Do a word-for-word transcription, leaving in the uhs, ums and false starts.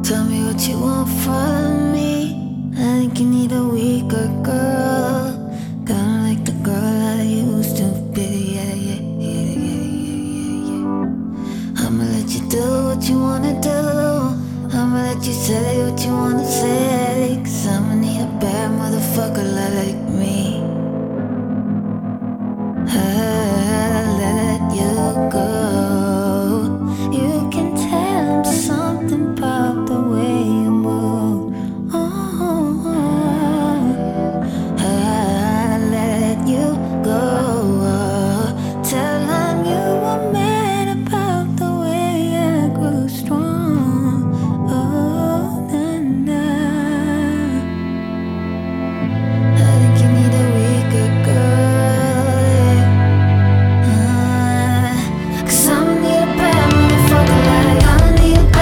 Tell me what you want from me. I think you need a weaker girl, kinda like the girl I used to be. Yeah, yeah, yeah, yeah, yeah, yeah. I'ma let you do what you wanna do. I'ma let you say what you